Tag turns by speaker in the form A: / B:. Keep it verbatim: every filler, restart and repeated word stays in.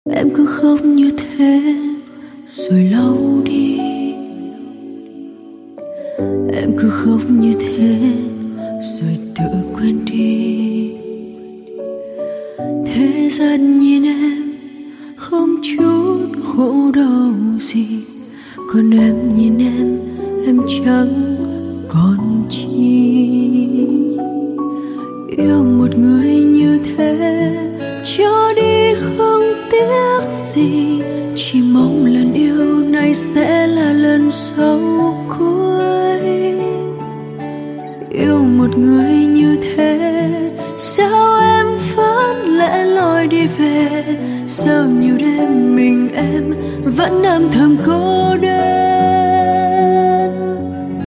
A: Em cứ khóc như thế rồi lâu đi. Em cứ khóc như thế rồi tự quên đi. Thế gian nhìn em không chút khổ đau gì, còn em nhìn em, em chẳng còn chi. Yêu một người như thế cho đi không tiếc gì, chỉ mong lần yêu này sẽ là lần sau cuối. Yêu một người như thế sao em vẫn lẽ loi đi về, sao nhiều đêm mình em vẫn âm thầm cô đơn.